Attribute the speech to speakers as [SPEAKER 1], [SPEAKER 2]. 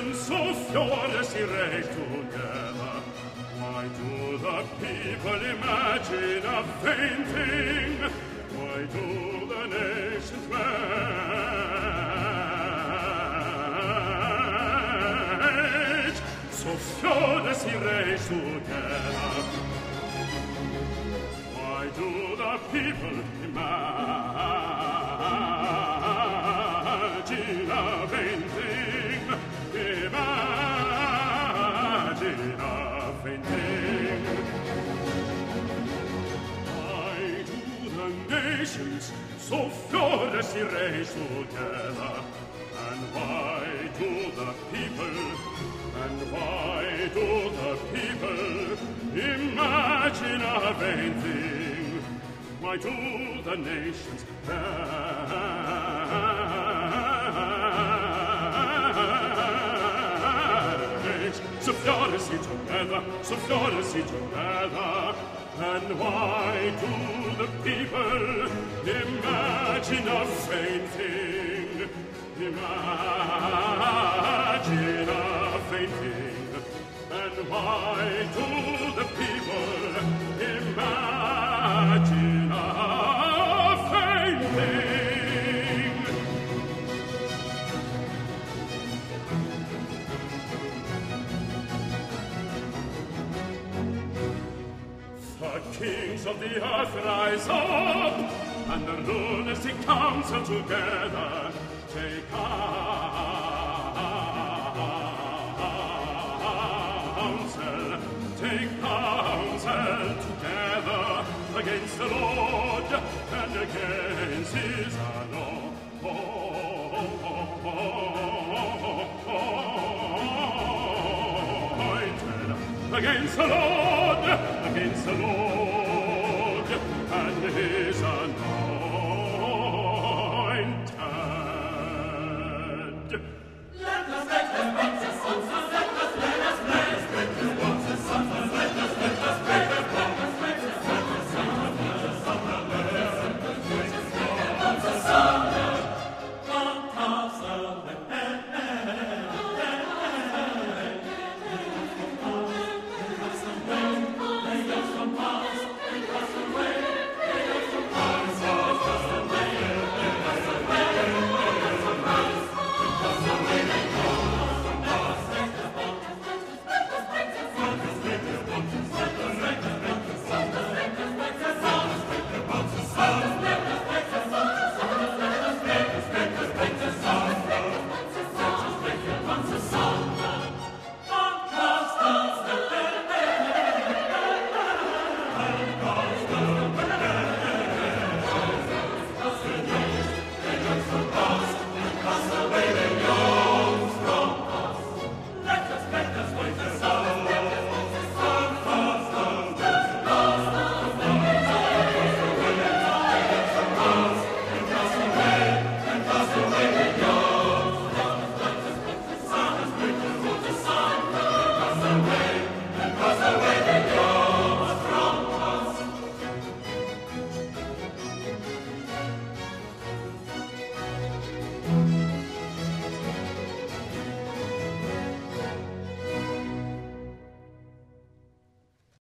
[SPEAKER 1] nations so furiously rage together? Why do the people imagine a vain thing? Why do the nations rage? So furiously rage together. Why do the people imagine a vain thing? Imagine a vain thing. Why do the nations so furiously rage together? And why do the people, imagine a vain thing? Why do the nations rage so furiously together, so furiously together? And why do the people imagine a vain thing? Imagine a vain thing. And why do the people imagine a vain thing? The kings of the earth rise up, and the lunatic council together take counsel together against the Lord and against his anointed. Against the Lord